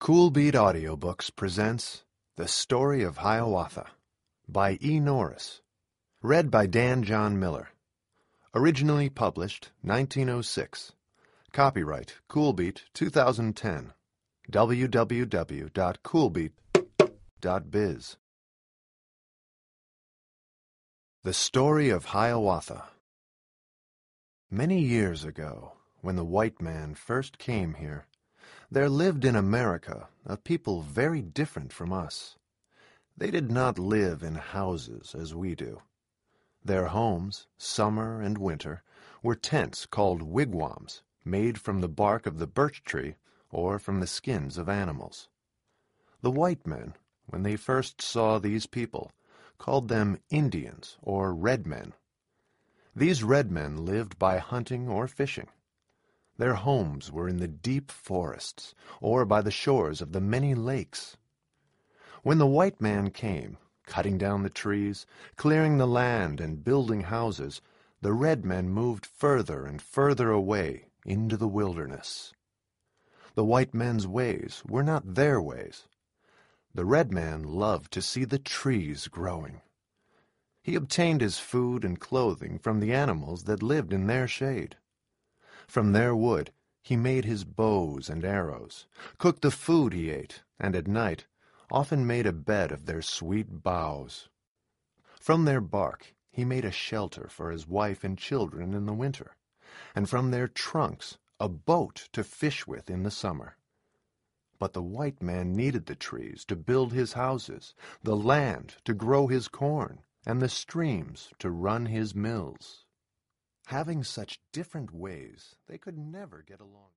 Cool Beat Audiobooks presents The Story of Hiawatha by E. Norris. Read by Dan John Miller. Originally published 1906. Copyright Cool Beat 2010. www.coolbeat.biz. The Story of Hiawatha. Many years ago, when the white man first came here, there lived in America a people very different from us. They did not live in houses as we do. Their homes, summer and winter, were tents called wigwams, made from the bark of the birch tree or from the skins of animals. The white men, when they first saw these people, called them Indians or red men. These red men lived by hunting or fishing. Their homes were in the deep forests, or by the shores of the many lakes. When the white man came, cutting down the trees, clearing the land, and building houses, the red men moved further and further away into the wilderness. The white men's ways were not their ways. The red man loved to see the trees growing. He obtained his food and clothing from the animals that lived in their shade. From their wood he made his bows and arrows, cooked the food he ate, and at night often made a bed of their sweet boughs. From their bark he made a shelter for his wife and children in the winter, and from their trunks a boat to fish with in the summer. But the white man needed the trees to build his houses, the land to grow his corn, and the streams to run his mills. Having such different ways, they could never get along.